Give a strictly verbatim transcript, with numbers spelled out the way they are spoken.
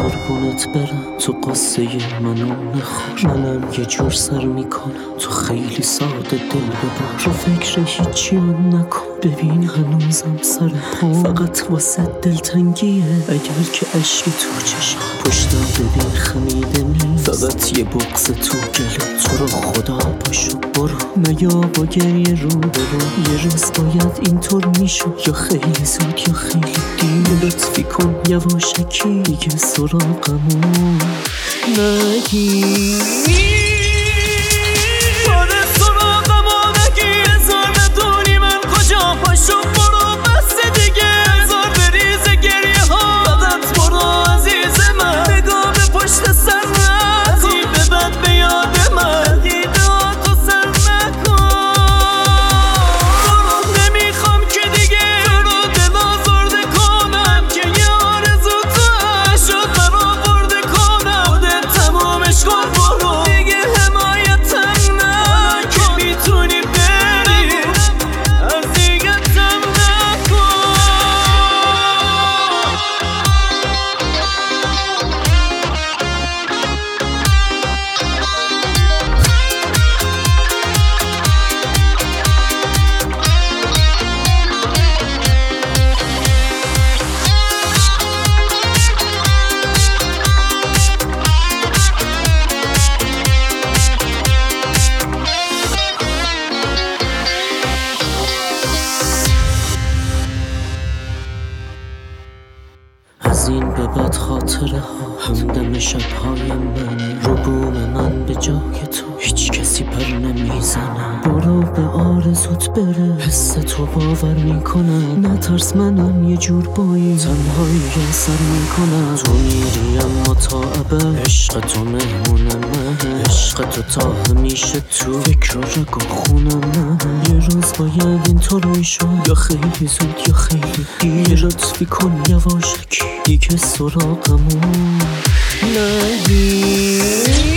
قربونت برم، تو قصه منو نخور. منم یه جور سر میکنم، تو خیلی ساده دل ببر. رو فکر هیچی هم نکن، ببین هنوزم سر پا. فقط واسه دلتنگیه اگر که عشقی تو چشم. پشتم ببین خمیده نی، فقط یه بغض تو گله. تو رو خدا پاشو برو، مگه با گریه رو برو. یه روز باید اینطور میشد، یا خیلی زود یا خیلی دیر. لطفی کن یواشکی دیگه سراغمون نگی. از این به بعد خاطره ها همدم شبهای منه. رو بوم من به جای تو هیچ کسی پر نمیزنه. برو به آرزوت بره، حس تو باور میکنم. نترس منم یه جور با این تنهایی سر میکنم. تو میری اما تا ابد، عشق تو مهمون من. عشق تو تا همیشه تو فکر و رگ و خون من. یه روز باید اینطور میشد، یا خیلی زود یا خیلی دیر. لطفی کن یواشکی دیگه سراغمون نگی.